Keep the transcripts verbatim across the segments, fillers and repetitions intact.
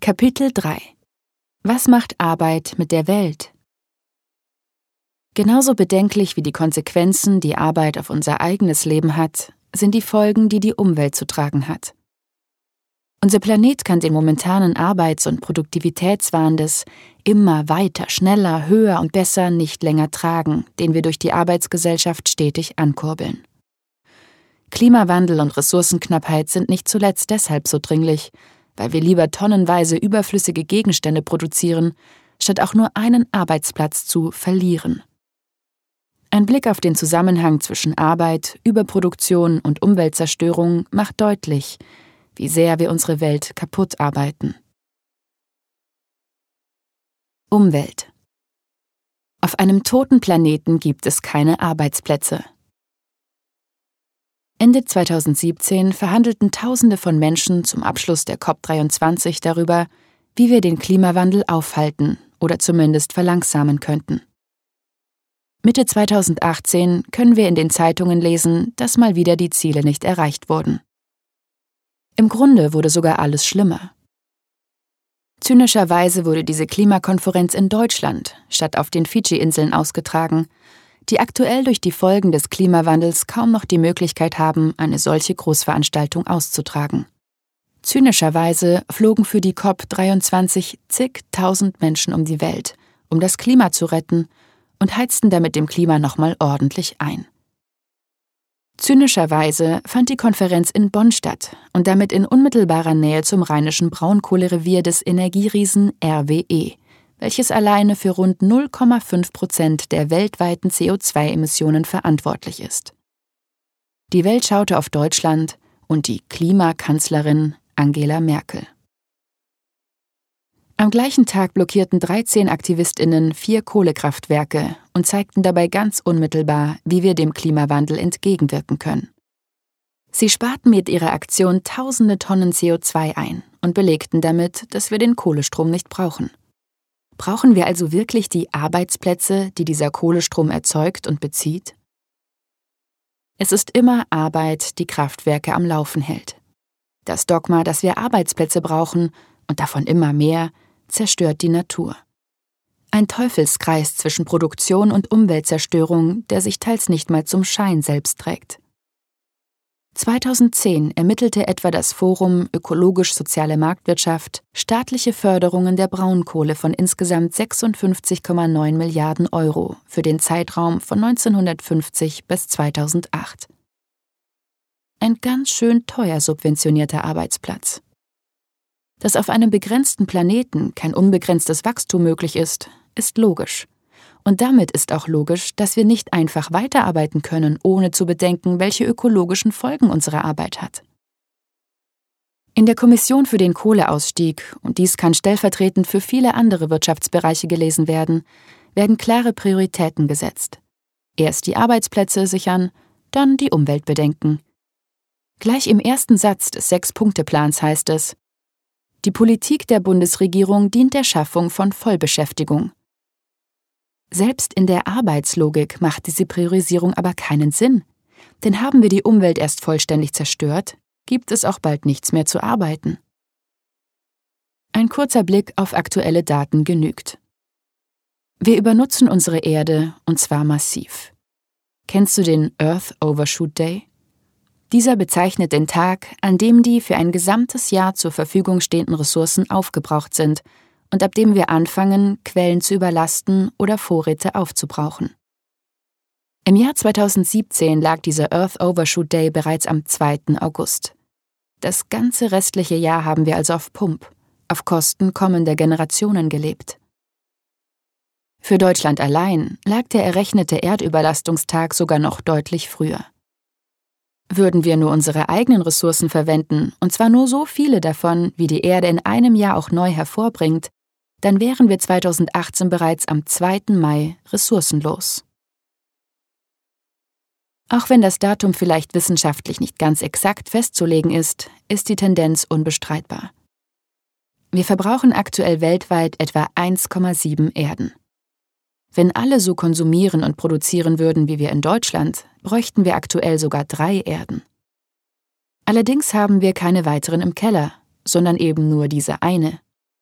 Kapitel drei. Was macht Arbeit mit der Welt? Genauso bedenklich wie die Konsequenzen, die Arbeit auf unser eigenes Leben hat, sind die Folgen, die die Umwelt zu tragen hat. Unser Planet kann den momentanen Arbeits- und Produktivitätswahn des immer weiter, schneller, höher und besser nicht länger tragen, den wir durch die Arbeitsgesellschaft stetig ankurbeln. Klimawandel und Ressourcenknappheit sind nicht zuletzt deshalb so dringlich, weil wir lieber tonnenweise überflüssige Gegenstände produzieren, statt auch nur einen Arbeitsplatz zu verlieren. Ein Blick auf den Zusammenhang zwischen Arbeit, Überproduktion und Umweltzerstörung macht deutlich, wie sehr wir unsere Welt kaputt arbeiten. Umwelt. Auf einem toten Planeten gibt es keine Arbeitsplätze. Ende zweitausendsiebzehn verhandelten Tausende von Menschen zum Abschluss der COP dreiundzwanzig darüber, wie wir den Klimawandel aufhalten oder zumindest verlangsamen könnten. Mitte zweitausendachtzehn können wir in den Zeitungen lesen, dass mal wieder die Ziele nicht erreicht wurden. Im Grunde wurde sogar alles schlimmer. Zynischerweise wurde diese Klimakonferenz in Deutschland statt auf den Fidschi-Inseln ausgetragen, die aktuell durch die Folgen des Klimawandels kaum noch die Möglichkeit haben, eine solche Großveranstaltung auszutragen. Zynischerweise flogen für die COP dreiundzwanzig zigtausend Menschen um die Welt, um das Klima zu retten, und heizten damit dem Klima nochmal ordentlich ein. Zynischerweise fand die Konferenz in Bonn statt und damit in unmittelbarer Nähe zum rheinischen Braunkohlerevier des Energieriesen R W E, welches alleine für rund null Komma fünf Prozent der weltweiten C O zwei Emissionen verantwortlich ist. Die Welt schaute auf Deutschland und die Klimakanzlerin Angela Merkel. Am gleichen Tag blockierten dreizehn AktivistInnen vier Kohlekraftwerke und zeigten dabei ganz unmittelbar, wie wir dem Klimawandel entgegenwirken können. Sie sparten mit ihrer Aktion tausende Tonnen C O zwei ein und belegten damit, dass wir den Kohlestrom nicht brauchen. Brauchen wir also wirklich die Arbeitsplätze, die dieser Kohlestrom erzeugt und bezieht? Es ist immer Arbeit, die Kraftwerke am Laufen hält. Das Dogma, dass wir Arbeitsplätze brauchen und davon immer mehr, zerstört die Natur. Ein Teufelskreis zwischen Produktion und Umweltzerstörung, der sich teils nicht mal zum Schein selbst trägt. zweitausendzehn ermittelte etwa das Forum Ökologisch-Soziale Marktwirtschaft staatliche Förderungen der Braunkohle von insgesamt sechsundfünfzig Komma neun Milliarden Euro für den Zeitraum von neunzehnhundertfünfzig bis zweitausendacht. Ein ganz schön teuer subventionierter Arbeitsplatz. Dass auf einem begrenzten Planeten kein unbegrenztes Wachstum möglich ist, ist logisch. Und damit ist auch logisch, dass wir nicht einfach weiterarbeiten können, ohne zu bedenken, welche ökologischen Folgen unsere Arbeit hat. In der Kommission für den Kohleausstieg, und dies kann stellvertretend für viele andere Wirtschaftsbereiche gelesen werden, werden klare Prioritäten gesetzt. Erst die Arbeitsplätze sichern, dann die Umwelt bedenken. Gleich im ersten Satz des Sechs-Punkte-Plans heißt es: Die Politik der Bundesregierung dient der Schaffung von Vollbeschäftigung. Selbst in der Arbeitslogik macht diese Priorisierung aber keinen Sinn, denn haben wir die Umwelt erst vollständig zerstört, gibt es auch bald nichts mehr zu arbeiten. Ein kurzer Blick auf aktuelle Daten genügt. Wir übernutzen unsere Erde, und zwar massiv. Kennst du den Earth Overshoot Day? Dieser bezeichnet den Tag, an dem die für ein gesamtes Jahr zur Verfügung stehenden Ressourcen aufgebraucht sind und ab dem wir anfangen, Quellen zu überlasten oder Vorräte aufzubrauchen. Im Jahr zweitausendsiebzehn lag dieser Earth Overshoot Day bereits am zweiten August. Das ganze restliche Jahr haben wir also auf Pump, auf Kosten kommender Generationen gelebt. Für Deutschland allein lag der errechnete Erdüberlastungstag sogar noch deutlich früher. Würden wir nur unsere eigenen Ressourcen verwenden, und zwar nur so viele davon, wie die Erde in einem Jahr auch neu hervorbringt, dann wären wir zweitausendachtzehn bereits am zweiten Mai ressourcenlos. Auch wenn das Datum vielleicht wissenschaftlich nicht ganz exakt festzulegen ist, ist die Tendenz unbestreitbar. Wir verbrauchen aktuell weltweit etwa eins Komma sieben Erden. Wenn alle so konsumieren und produzieren würden wie wir in Deutschland, bräuchten wir aktuell sogar drei Erden. Allerdings haben wir keine weiteren im Keller, sondern eben nur diese eine.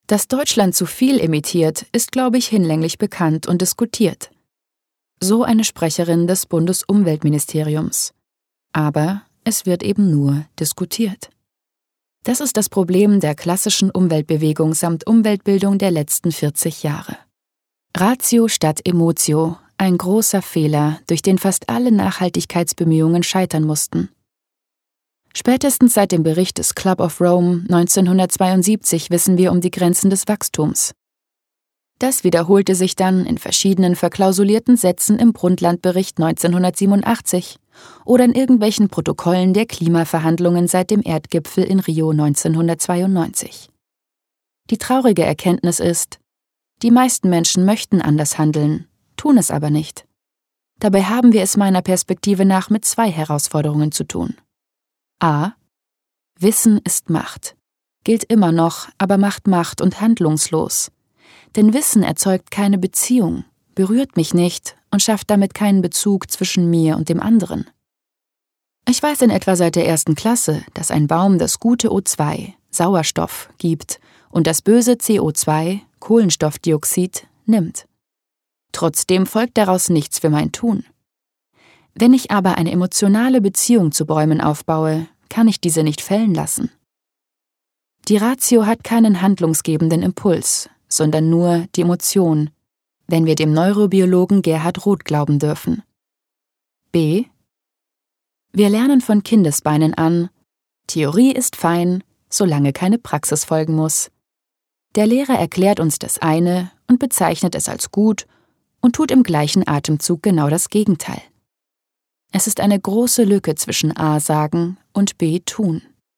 Dass Deutschland zu viel emittiert, ist, glaube ich, hinlänglich bekannt und diskutiert. So eine Sprecherin des Bundesumweltministeriums. Aber es wird eben nur diskutiert. Das ist das Problem der klassischen Umweltbewegung samt Umweltbildung der letzten vierzig Jahre. Ratio statt Emotio, ein großer Fehler, durch den fast alle Nachhaltigkeitsbemühungen scheitern mussten. Spätestens seit dem Bericht des Club of Rome neunzehnhundertzweiundsiebzig wissen wir um die Grenzen des Wachstums. Das wiederholte sich dann in verschiedenen verklausulierten Sätzen im Brundtland-Bericht neunzehnhundertsiebenundachtzig oder in irgendwelchen Protokollen der Klimaverhandlungen seit dem Erdgipfel in Rio neunzehnhundertzweiundneunzig. Die traurige Erkenntnis ist, die meisten Menschen möchten anders handeln, tun es aber nicht. Dabei haben wir es meiner Perspektive nach mit zwei Herausforderungen zu tun. A. Wissen ist Macht. Gilt immer noch, aber macht Macht und handlungslos. Denn Wissen erzeugt keine Beziehung, berührt mich nicht und schafft damit keinen Bezug zwischen mir und dem anderen. Ich weiß in etwa seit der ersten Klasse, dass ein Baum das gute O zwei, Sauerstoff, gibt und das böse C O zwei, Kohlenstoffdioxid, nimmt. Trotzdem folgt daraus nichts für mein Tun. Wenn ich aber eine emotionale Beziehung zu Bäumen aufbaue, kann ich diese nicht fällen lassen. Die Ratio hat keinen handlungsgebenden Impuls, sondern nur die Emotion, wenn wir dem Neurobiologen Gerhard Roth glauben dürfen. B. Wir lernen von Kindesbeinen an, Theorie ist fein, solange keine Praxis folgen muss. Der Lehrer erklärt uns das eine und bezeichnet es als gut und tut im gleichen Atemzug genau das Gegenteil. Es ist eine große Lücke zwischen A sagen und B tun.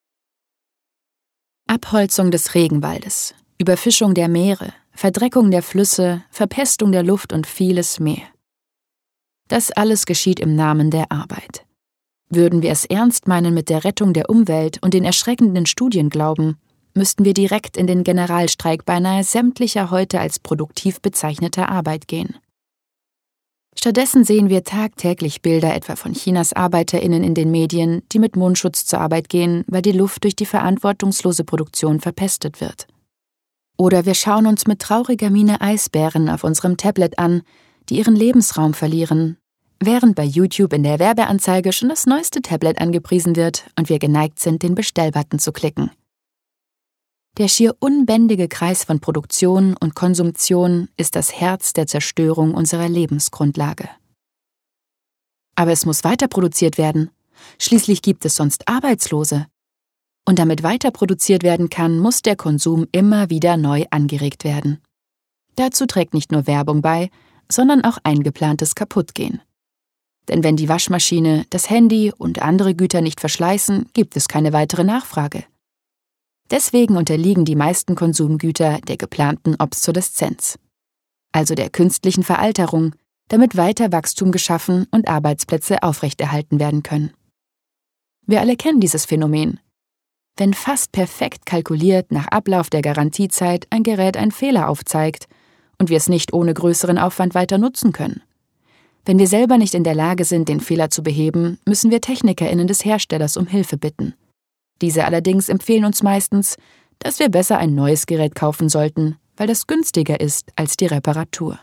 Abholzung des Regenwaldes, Überfischung der Meere, Verdreckung der Flüsse, Verpestung der Luft und vieles mehr. Das alles geschieht im Namen der Arbeit. Würden wir es ernst meinen mit der Rettung der Umwelt und den erschreckenden Studien glauben, müssten wir direkt in den Generalstreik beinahe sämtlicher heute als produktiv bezeichneter Arbeit gehen. Stattdessen sehen wir tagtäglich Bilder etwa von Chinas ArbeiterInnen in den Medien, die mit Mundschutz zur Arbeit gehen, weil die Luft durch die verantwortungslose Produktion verpestet wird. Oder wir schauen uns mit trauriger Miene Eisbären auf unserem Tablet an, die ihren Lebensraum verlieren, während bei YouTube in der Werbeanzeige schon das neueste Tablet angepriesen wird und wir geneigt sind, den Bestellbutton zu klicken. Der schier unbändige Kreis von Produktion und Konsumption ist das Herz der Zerstörung unserer Lebensgrundlage. Aber es muss weiter produziert werden. Schließlich gibt es sonst Arbeitslose. Und damit weiter produziert werden kann, muss der Konsum immer wieder neu angeregt werden. Dazu trägt nicht nur Werbung bei, sondern auch eingeplantes Kaputtgehen. Denn wenn die Waschmaschine, das Handy und andere Güter nicht verschleißen, gibt es keine weitere Nachfrage. Deswegen unterliegen die meisten Konsumgüter der geplanten Obsoleszenz, also der künstlichen Veralterung, damit weiter Wachstum geschaffen und Arbeitsplätze aufrechterhalten werden können. Wir alle kennen dieses Phänomen. Wenn fast perfekt kalkuliert nach Ablauf der Garantiezeit ein Gerät einen Fehler aufzeigt und wir es nicht ohne größeren Aufwand weiter nutzen können. Wenn wir selber nicht in der Lage sind, den Fehler zu beheben, müssen wir TechnikerInnen des Herstellers um Hilfe bitten. Diese allerdings empfehlen uns meistens, dass wir besser ein neues Gerät kaufen sollten, weil das günstiger ist als die Reparatur.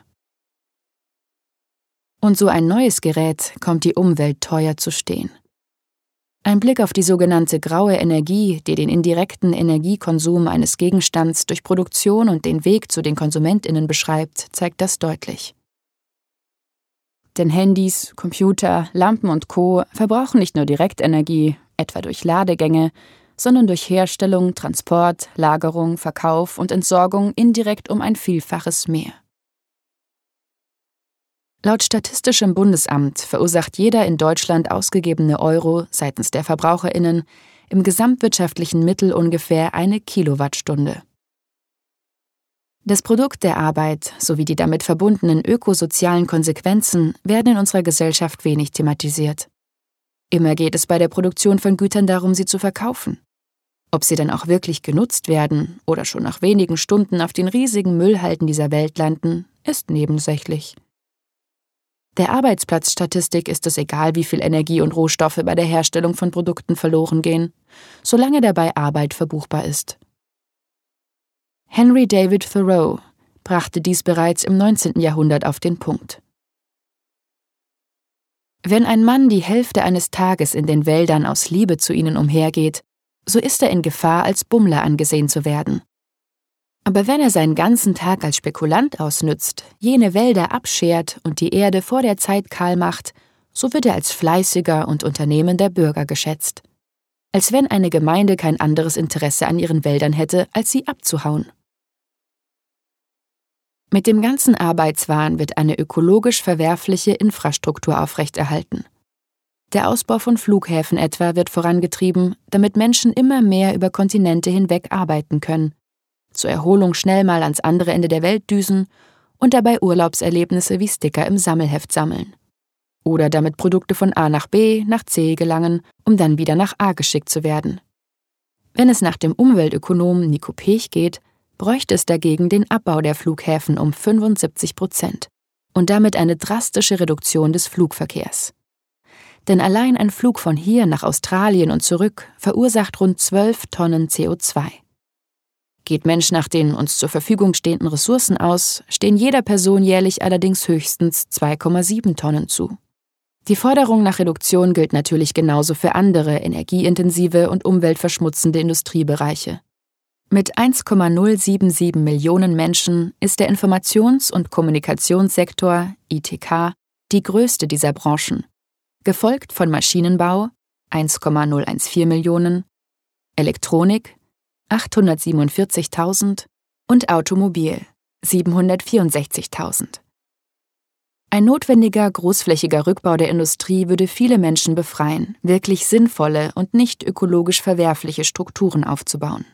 Und so ein neues Gerät kommt die Umwelt teuer zu stehen. Ein Blick auf die sogenannte graue Energie, die den indirekten Energiekonsum eines Gegenstands durch Produktion und den Weg zu den KonsumentInnen beschreibt, zeigt das deutlich. Denn Handys, Computer, Lampen und Co. verbrauchen nicht nur Direktenergie, etwa durch Ladegänge, sondern durch Herstellung, Transport, Lagerung, Verkauf und Entsorgung indirekt um ein Vielfaches mehr. Laut Statistischem Bundesamt verursacht jeder in Deutschland ausgegebene Euro seitens der VerbraucherInnen im gesamtwirtschaftlichen Mittel ungefähr eine Kilowattstunde. Das Produkt der Arbeit sowie die damit verbundenen ökosozialen Konsequenzen werden in unserer Gesellschaft wenig thematisiert. Immer geht es bei der Produktion von Gütern darum, sie zu verkaufen. Ob sie dann auch wirklich genutzt werden oder schon nach wenigen Stunden auf den riesigen Müllhalden dieser Welt landen, ist nebensächlich. Der Arbeitsplatzstatistik ist es egal, wie viel Energie und Rohstoffe bei der Herstellung von Produkten verloren gehen, solange dabei Arbeit verbuchbar ist. Henry David Thoreau brachte dies bereits im neunzehnten Jahrhundert auf den Punkt. Wenn ein Mann die Hälfte eines Tages in den Wäldern aus Liebe zu ihnen umhergeht, so ist er in Gefahr, als Bummler angesehen zu werden. Aber wenn er seinen ganzen Tag als Spekulant ausnützt, jene Wälder abschert und die Erde vor der Zeit kahl macht, so wird er als fleißiger und unternehmender Bürger geschätzt. Als wenn eine Gemeinde kein anderes Interesse an ihren Wäldern hätte, als sie abzuhauen. Mit dem ganzen Arbeitswahn wird eine ökologisch verwerfliche Infrastruktur aufrechterhalten. Der Ausbau von Flughäfen etwa wird vorangetrieben, damit Menschen immer mehr über Kontinente hinweg arbeiten können, zur Erholung schnell mal ans andere Ende der Welt düsen und dabei Urlaubserlebnisse wie Sticker im Sammelheft sammeln. Oder damit Produkte von A nach B nach C gelangen, um dann wieder nach A geschickt zu werden. Wenn es nach dem Umweltökonomen Nico Pech geht, bräuchte es dagegen den Abbau der Flughäfen um fünfundsiebzig Prozent und damit eine drastische Reduktion des Flugverkehrs. Denn allein ein Flug von hier nach Australien und zurück verursacht rund zwölf Tonnen C O zwei. Geht Mensch nach den uns zur Verfügung stehenden Ressourcen aus, stehen jeder Person jährlich allerdings höchstens zwei Komma sieben Tonnen zu. Die Forderung nach Reduktion gilt natürlich genauso für andere energieintensive und umweltverschmutzende Industriebereiche. Mit eins Komma null sieben sieben Millionen Menschen ist der Informations- und Kommunikationssektor, I T K, die größte dieser Branchen, gefolgt von Maschinenbau, eins Komma null vierzehn Millionen, Elektronik, achthundertsiebenundvierzigtausend und Automobil, siebenhundertvierundsechzigtausend. Ein notwendiger, großflächiger Rückbau der Industrie würde viele Menschen befreien, wirklich sinnvolle und nicht ökologisch verwerfliche Strukturen aufzubauen.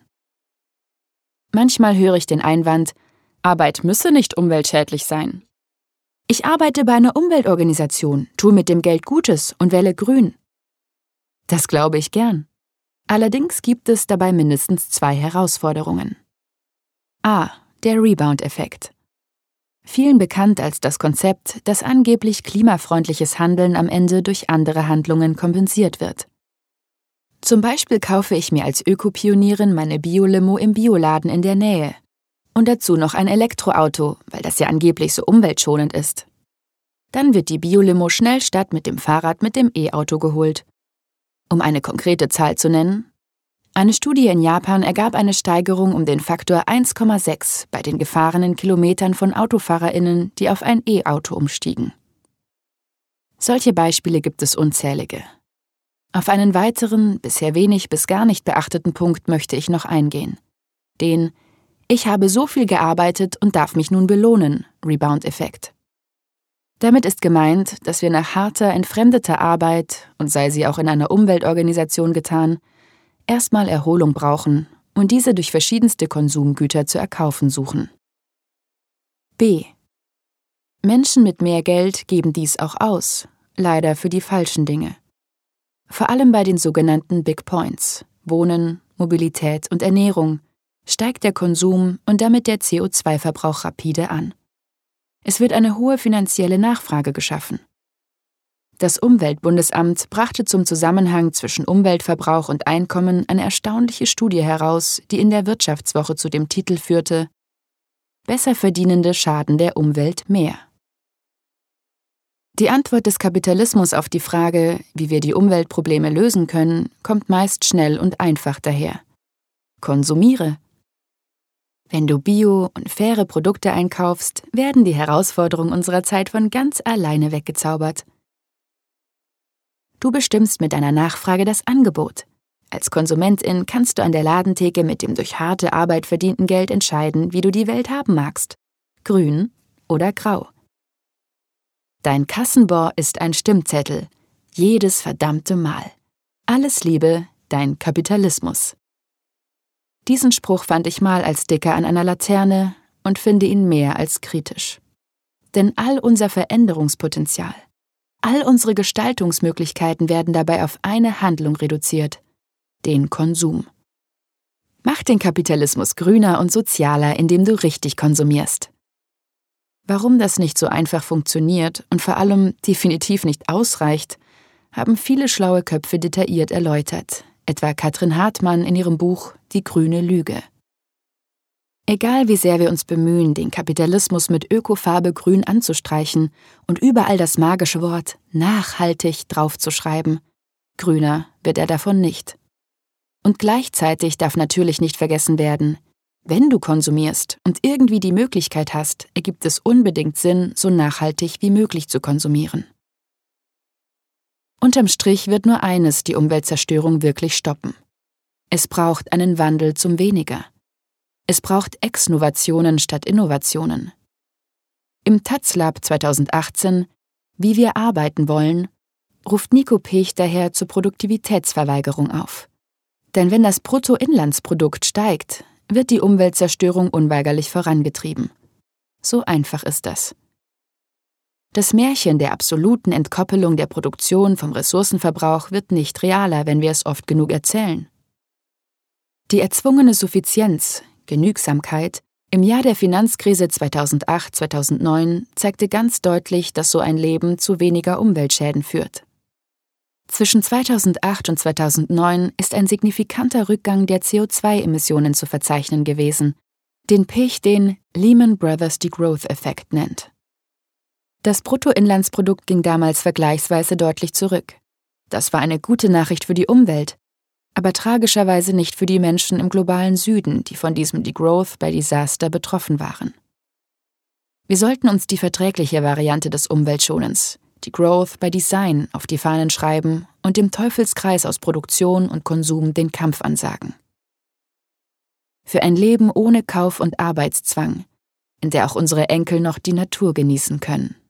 Manchmal höre ich den Einwand, Arbeit müsse nicht umweltschädlich sein. Ich arbeite bei einer Umweltorganisation, tue mit dem Geld Gutes und wähle grün. Das glaube ich gern. Allerdings gibt es dabei mindestens zwei Herausforderungen. A. Der Rebound-Effekt. Vielen bekannt als das Konzept, dass angeblich klimafreundliches Handeln am Ende durch andere Handlungen kompensiert wird. Zum Beispiel kaufe ich mir als Ökopionierin meine Bio-Limo im Bioladen in der Nähe. Und dazu noch ein Elektroauto, weil das ja angeblich so umweltschonend ist. Dann wird die Bio-Limo schnell statt mit dem Fahrrad mit dem E-Auto geholt. Um eine konkrete Zahl zu nennen: Eine Studie in Japan ergab eine Steigerung um den Faktor eins Komma sechs bei den gefahrenen Kilometern von AutofahrerInnen, die auf ein E-Auto umstiegen. Solche Beispiele gibt es unzählige. Auf einen weiteren, bisher wenig bis gar nicht beachteten Punkt möchte ich noch eingehen. Den Ich habe so viel gearbeitet und darf mich nun belohnen, Rebound-Effekt. Damit ist gemeint, dass wir nach harter, entfremdeter Arbeit, und sei sie auch in einer Umweltorganisation getan, erstmal Erholung brauchen und diese durch verschiedenste Konsumgüter zu erkaufen suchen. B. Menschen mit mehr Geld geben dies auch aus, leider für die falschen Dinge. Vor allem bei den sogenannten Big Points, Wohnen, Mobilität und Ernährung, steigt der Konsum und damit der C O zwei Verbrauch rapide an. Es wird eine hohe finanzielle Nachfrage geschaffen. Das Umweltbundesamt brachte zum Zusammenhang zwischen Umweltverbrauch und Einkommen eine erstaunliche Studie heraus, die in der Wirtschaftswoche zu dem Titel führte: Besserverdienende schaden der Umwelt mehr. Die Antwort des Kapitalismus auf die Frage, wie wir die Umweltprobleme lösen können, kommt meist schnell und einfach daher. Konsumiere. Wenn du bio- und faire Produkte einkaufst, werden die Herausforderungen unserer Zeit von ganz alleine weggezaubert. Du bestimmst mit deiner Nachfrage das Angebot. Als Konsumentin kannst du an der Ladentheke mit dem durch harte Arbeit verdienten Geld entscheiden, wie du die Welt haben magst. Grün oder grau. Dein Kassenbon ist ein Stimmzettel. Jedes verdammte Mal. Alles Liebe, dein Kapitalismus. Diesen Spruch fand ich mal als Sticker an einer Laterne und finde ihn mehr als kritisch. Denn all unser Veränderungspotenzial, all unsere Gestaltungsmöglichkeiten werden dabei auf eine Handlung reduziert: den Konsum. Mach den Kapitalismus grüner und sozialer, indem du richtig konsumierst. Warum das nicht so einfach funktioniert und vor allem definitiv nicht ausreicht, haben viele schlaue Köpfe detailliert erläutert, etwa Katrin Hartmann in ihrem Buch Die grüne Lüge. Egal wie sehr wir uns bemühen, den Kapitalismus mit Ökofarbe grün anzustreichen und überall das magische Wort nachhaltig draufzuschreiben, grüner wird er davon nicht. Und gleichzeitig darf natürlich nicht vergessen werden, wenn du konsumierst und irgendwie die Möglichkeit hast, ergibt es unbedingt Sinn, so nachhaltig wie möglich zu konsumieren. Unterm Strich wird nur eines die Umweltzerstörung wirklich stoppen. Es braucht einen Wandel zum Weniger. Es braucht Exnovationen statt Innovationen. Im Taz Lab zweitausendachtzehn, Wie wir arbeiten wollen, ruft Nico Pech daher zur Produktivitätsverweigerung auf. Denn wenn das Bruttoinlandsprodukt steigt, wird die Umweltzerstörung unweigerlich vorangetrieben. So einfach ist das. Das Märchen der absoluten Entkoppelung der Produktion vom Ressourcenverbrauch wird nicht realer, wenn wir es oft genug erzählen. Die erzwungene Suffizienz, Genügsamkeit, im Jahr der Finanzkrise zweitausendacht zweitausendneun zeigte ganz deutlich, dass so ein Leben zu weniger Umweltschäden führt. Zwischen zweitausendacht und zweitausendneun ist ein signifikanter Rückgang der C O zwei Emissionen zu verzeichnen gewesen, den Pech den Lehman Brothers Degrowth-Effekt nennt. Das Bruttoinlandsprodukt ging damals vergleichsweise deutlich zurück. Das war eine gute Nachricht für die Umwelt, aber tragischerweise nicht für die Menschen im globalen Süden, die von diesem Degrowth by Disaster betroffen waren. Wir sollten uns die verträgliche Variante des Umweltschonens, Degrowth by Design, auf die Fahnen schreiben und dem Teufelskreis aus Produktion und Konsum den Kampf ansagen. Für ein Leben ohne Kauf- und Arbeitszwang, in der auch unsere Enkel noch die Natur genießen können.